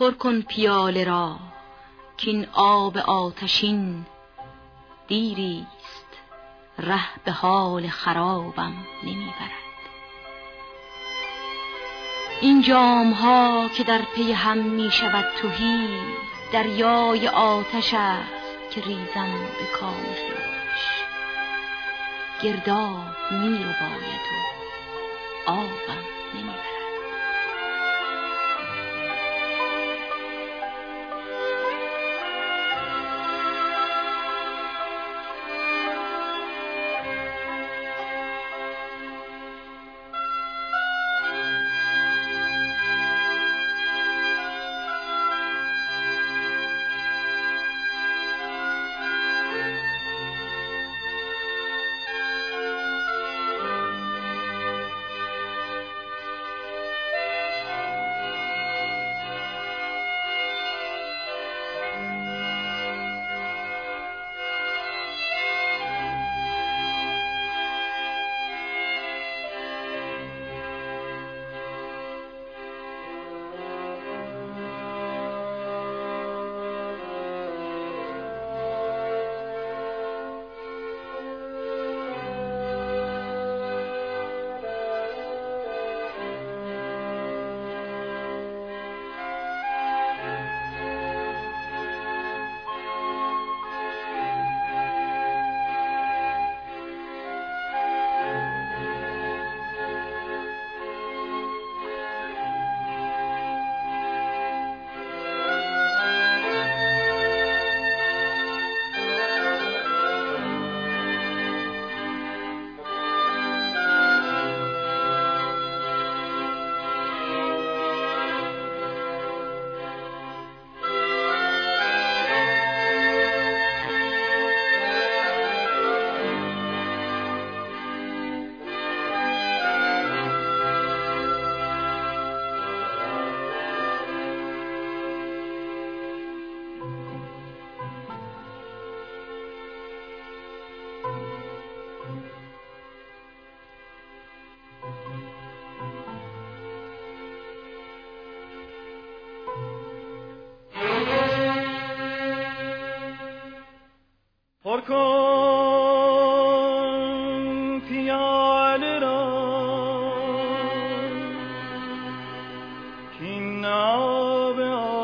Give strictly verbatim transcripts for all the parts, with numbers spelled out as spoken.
پر کن پیاله را کین آب آتشین دیریست ره به حال خرابم نمیبرد. این جام ها که در پی هم می شود تهی، دریای آتش است که ریزم به کام خویش. گرداب می رو باید و آبم نمیبرد. پر کن پیاله را کین آب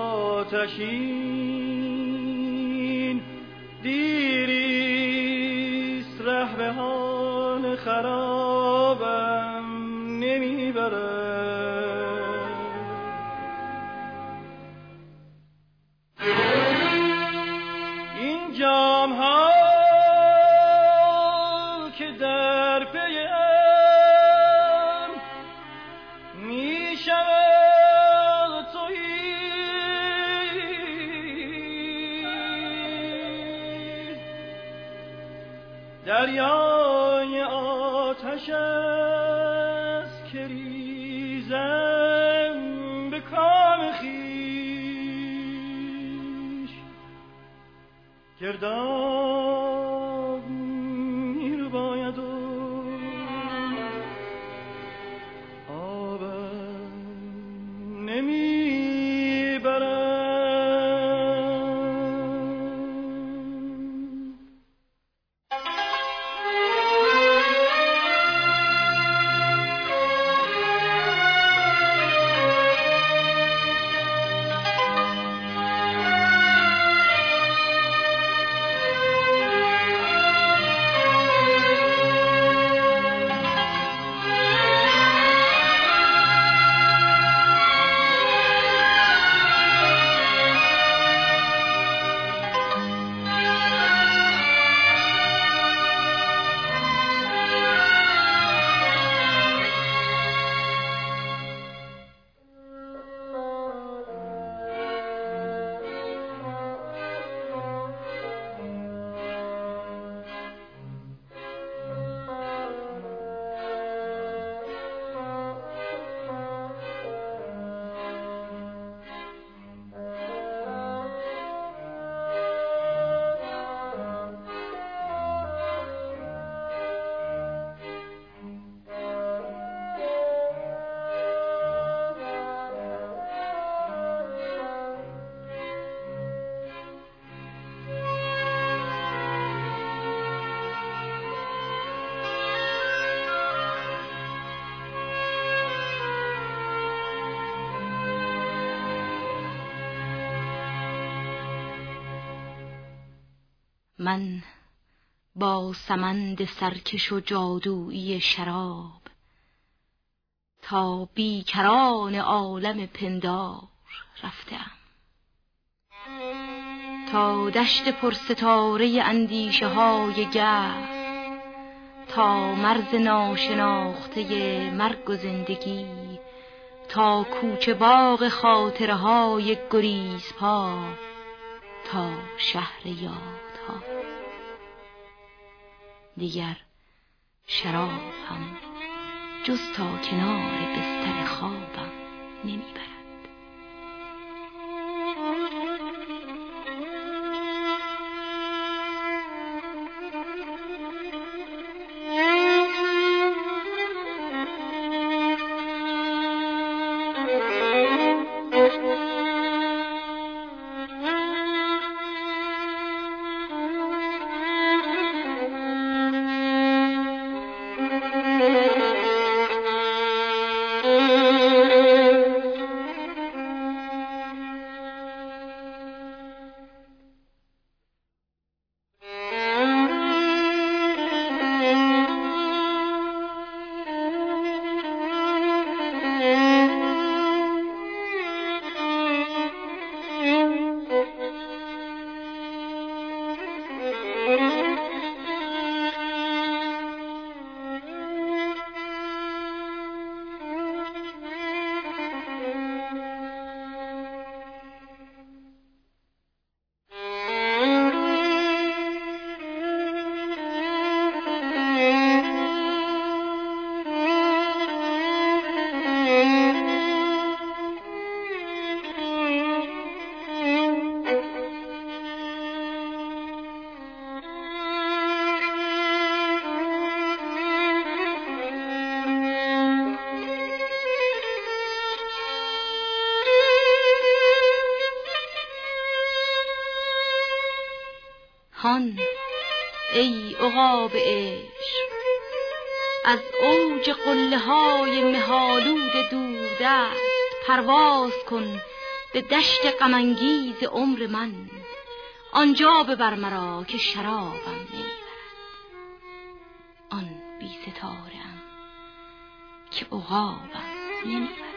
آتشین دیریست ره به حال خرابم نمیبرد. این جام ها در پیم می شود تهی، دریای آتش است که ریزم به کام خویش. گرداب می رو باید و من با سمند سرکش و جادویی شراب تا بیکران عالم پندار رفتم، تا دشت پرستاره اندیشه های گه، تا مرز ناشناخته مرگ و زندگی، تا کوچه باغ خاطره های گریزپا، تا شهر یادها. دیگر شراب هم جز تا کنار بستر خوابم نمیبرد. هان ای عقاب عشق، از اوج قله های مه‌آلود دوردست پرواز کن به دشت غم‌انگیز عمر من. آنجا ببر مرا که شرابم نمیبرد، آن بی ستاره ام که عقابم نمیبرد.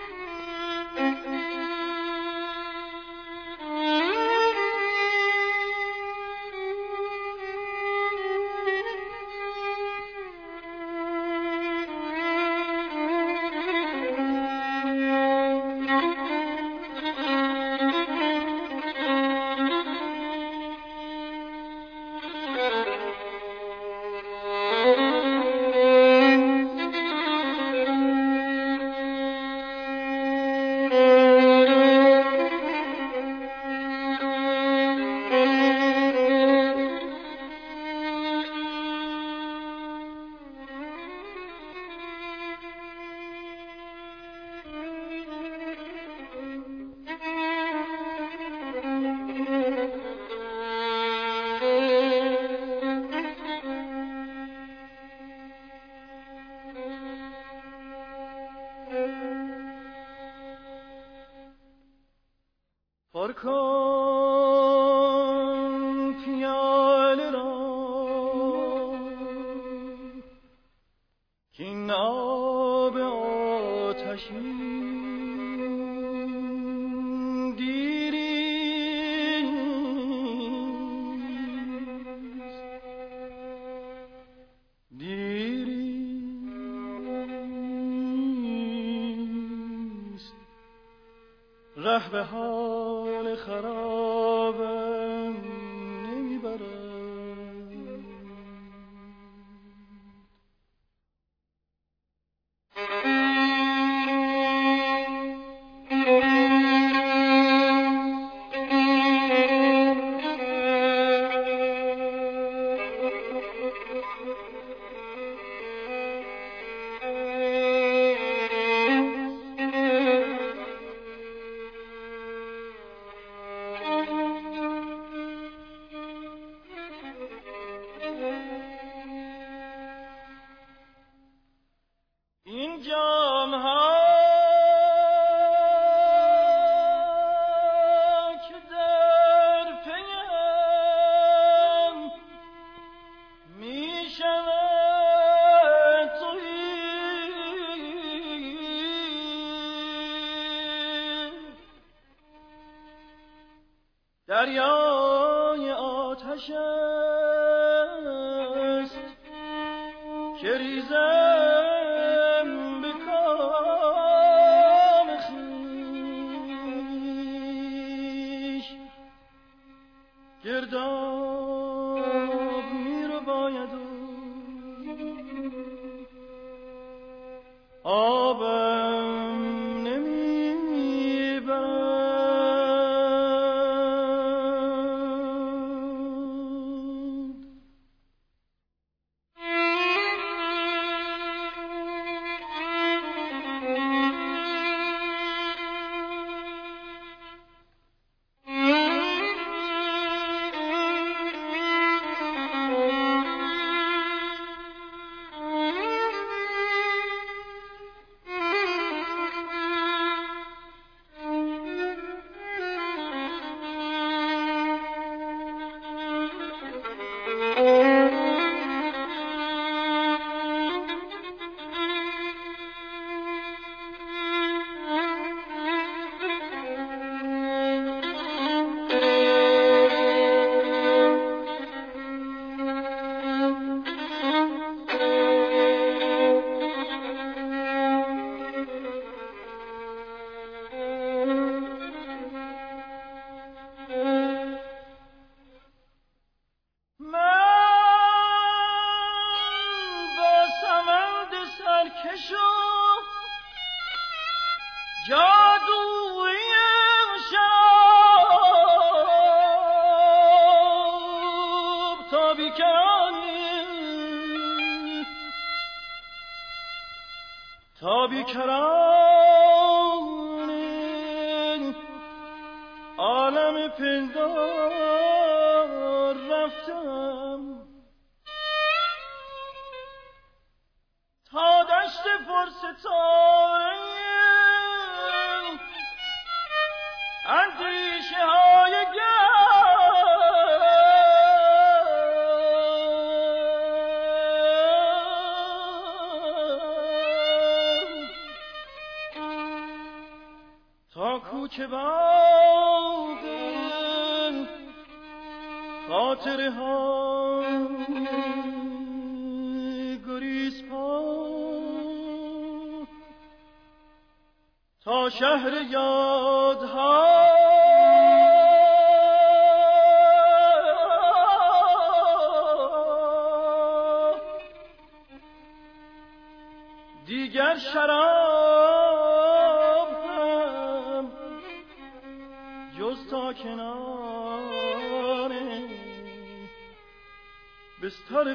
پر کن پیاله را کاین آب آتشین دیریست، دیریست ره به حال خرابم نمیبرد. دریای آتش است که ریزم به کام خویش. گرداب می رو باید آبم نمی برد. تا بیکران عالم پندار رفتم، تا دشت پرستاره اندیشه های کوچه باغ خاطره ها گریز پا، تا شهر یادها دیگر شراب هم جز تا کنار بستر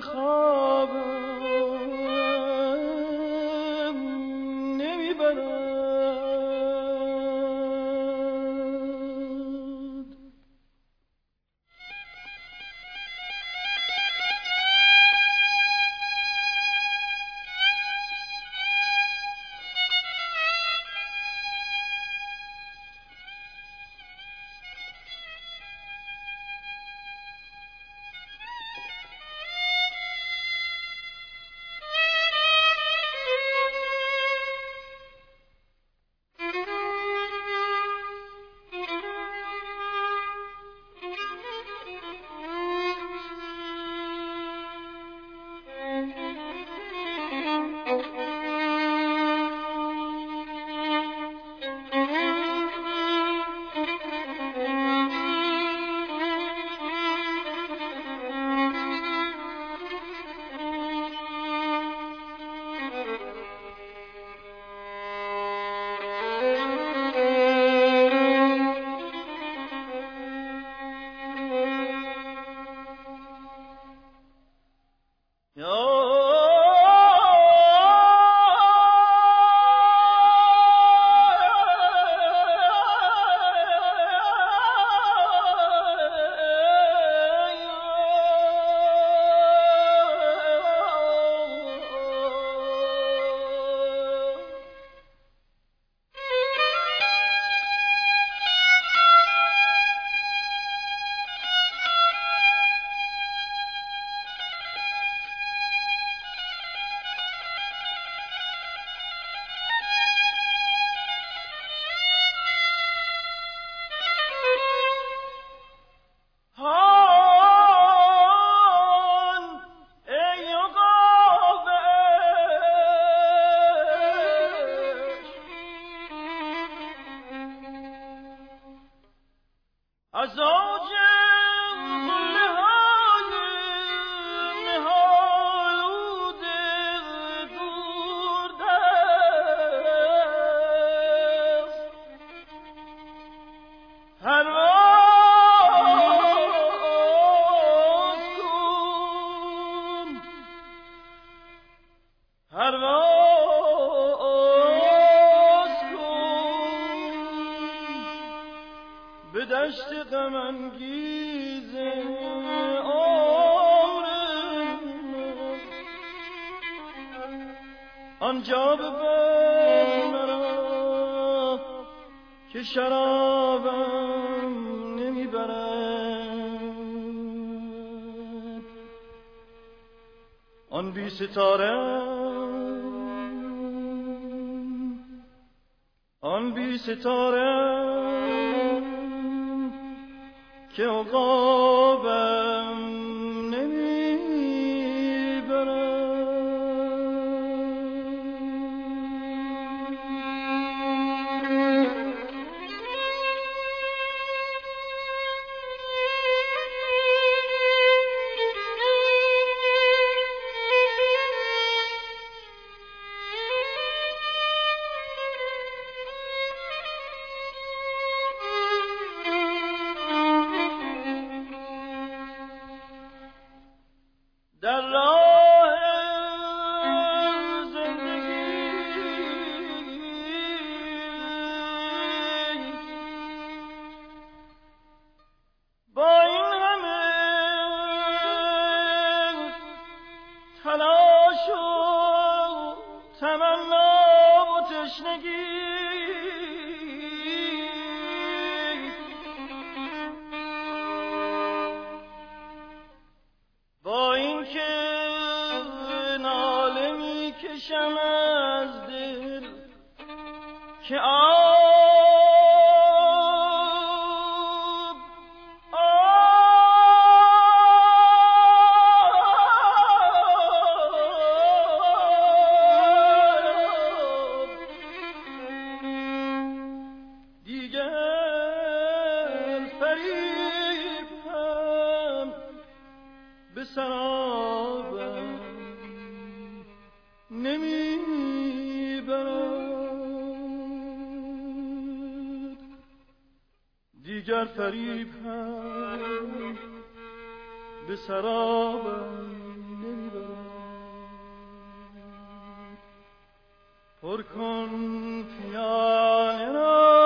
خوابم نمیبرد. آنجا ببر مرا که شرابم نمیبرد. آن بی ستاره آن بی ستاره که عقابم نمیبرد. که آب آب دیگر فریب هم به سرابم نمیبرد. دیگر فریب هم به سرابم نمیبرد. پر کن پیاله را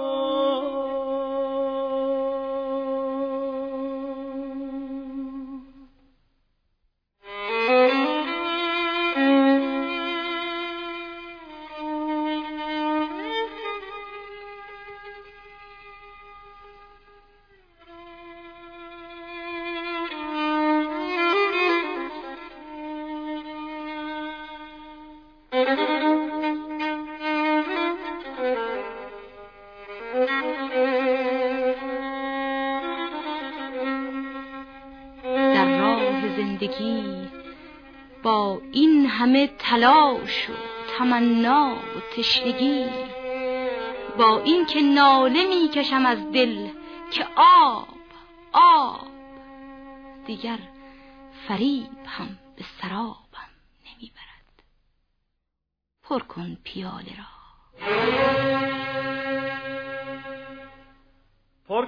با این همه تلاش و تمنا و تشنگی، با این که ناله می کشم از دل که آب آب، دیگر فریب هم به سرابم نمیبرد. پر کن پیاله را پر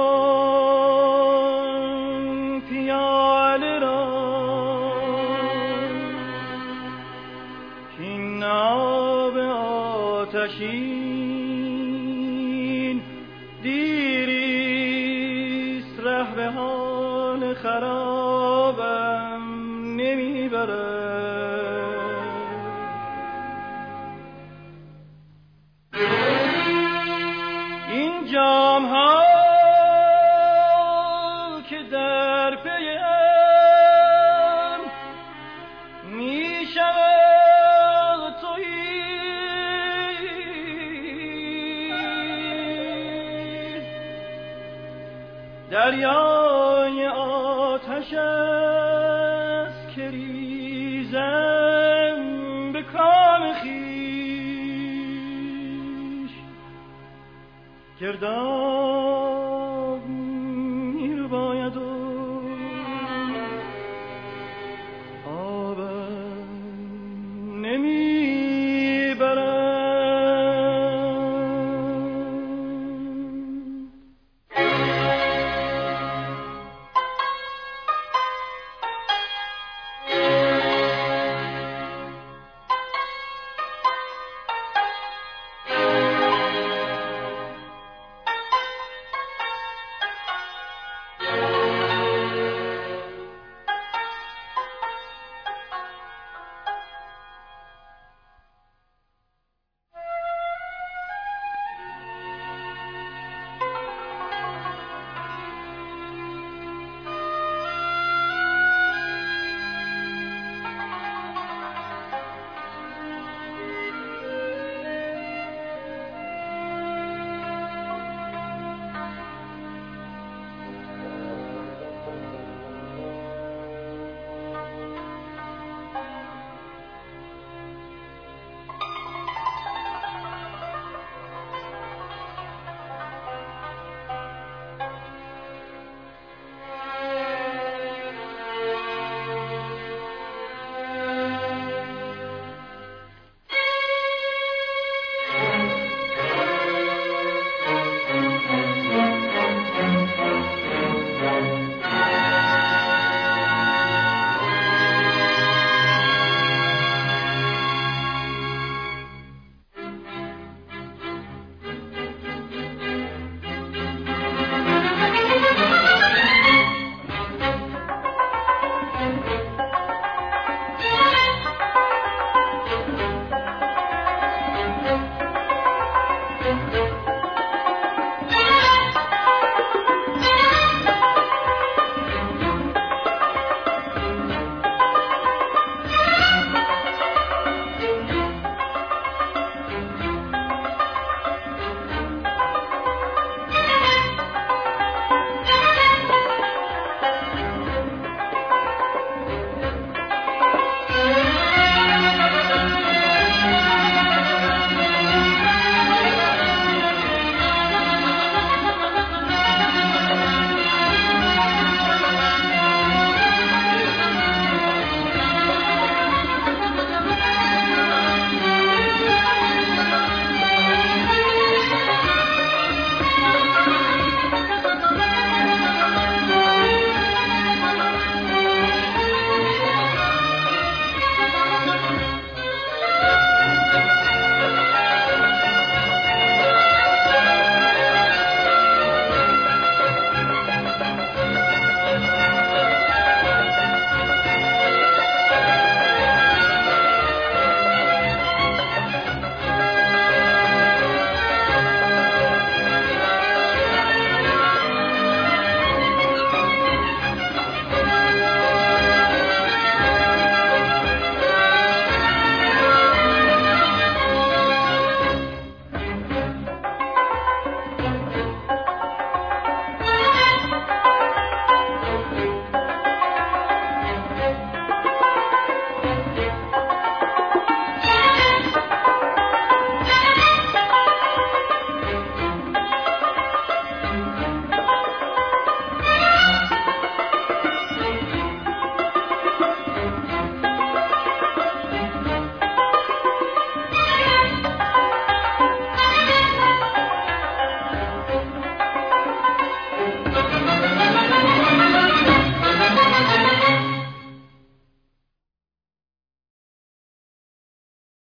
کن پیاله را کین آب آتشین دیریست ره به حال خرابم نمیبرد. این جام ها که در پیم می شود تویی، دریای آتش است که ریزم به کام خویش گردان